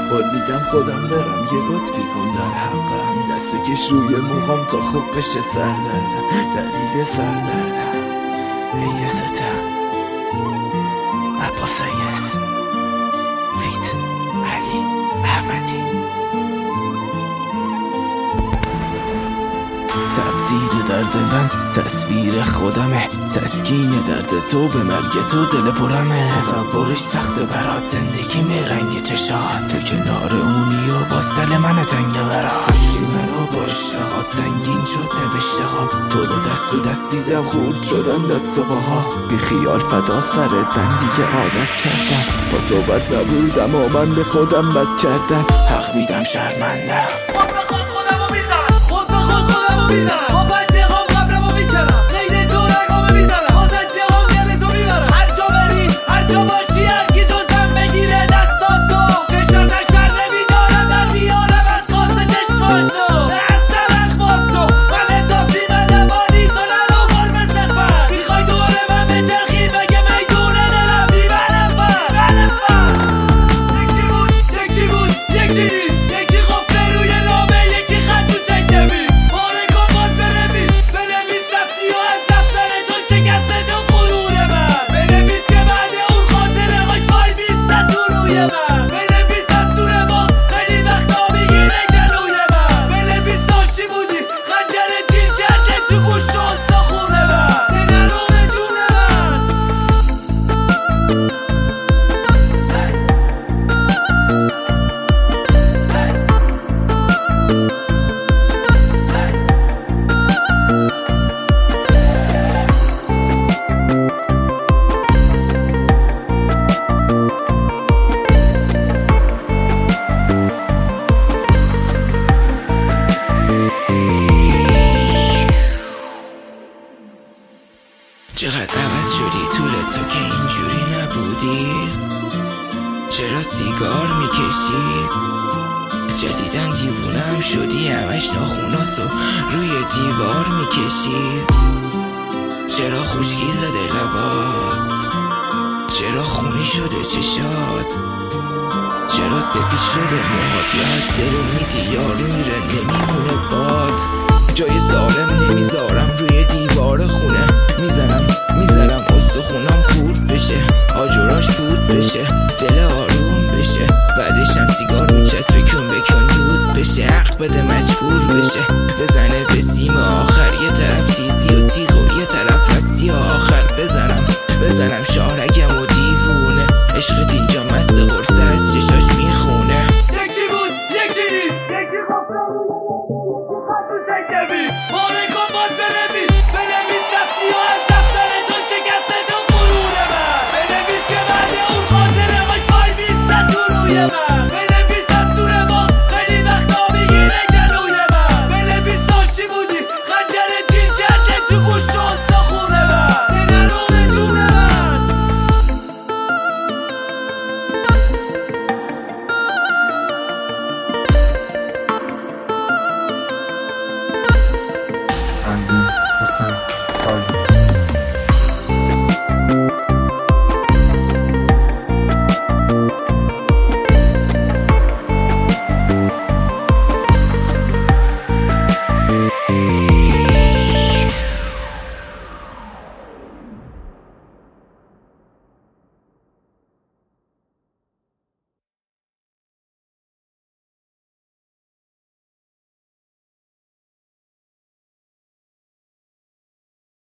قول میدم خودم برم یه لطفی کن در حقم، دست بکش روی موهام تا خوب بشه سردردم، دلیل سردردم ای ستم عباس ایس فیت علی احمدی. تفسیر درد من تصویر خودمه، تسکین درد تو به مرگ تو دل پرمه، تصورش سخته برات زندگی می رنگ چشات، تو کنار اونی و باستل من تنگ براش، منو باشتهات سنگین شد نوشته ها، تو رو دست و دست دیدم خورد شدن دست و پاها، بی خیال فدا سرت بندی که عادت کردم، با تو بد نبودم و من به خودم بد کردم، حق میدم شرمندم، با پنجه خام قبرمو میکنم، غیر تو رگامو میزنم، با زنجه خام گل تو میبرم، هر جا بری هر جا باشی هر کی جزم بگیره دستاتو، چشم ازش بر نمیدارم در میارم از قاسه چشماتو، نه اصلا اخباتو من اضافی من نمانی تو نرو قرم سفر، میخوای دوره من به چرخی بگه میدونه دلم میبرم فر، یکی بود یکی نیست، یکی خفته روی نامه یکی خط تو تکتبی، چقدر عوض شدی طول تو که اینجوری نبودی، چرا سیگار میکشی، جدیدن دیوونم شدی، همش ناخوناتو روی دیوار میکشی، چرا خشکی زده لبات، چرا خونی شده چشات، چرا سفید شده موهات، یاد دلو میدی یارو میره نمیمونه باد، جای سالم نمیذارم روی دیوار خونه، میزنم استخونم خورد بشه، آجوراش فود بشه، دل آروم بشه، بعدشم سیگار میچسبه کن بکن دود بشه، حق بده مجبور بشه، بزنه به سیم آخر، یه طرف تیزی و تیغ و یه طرف رسی آخر، بزنم شاهرگم و دیوونه، عشقت اینجا مست قرصه از چشاش میخونه، یکی بود یکی نیست، یکی خفته خط تو تکتبی، پاره کن باز بنویس رفتی و از دفتر تو شکسته تو غرور من، بنویس که بعد اون خاطره هاش وای بیستن تو روی من، بنویس از دور ما خیلی وقتا میگیره جلوی من، بنویس چی بودی خنجر دین کرده تو گوشت و استخون من، نرو به جون من. تنظیم حسین خالی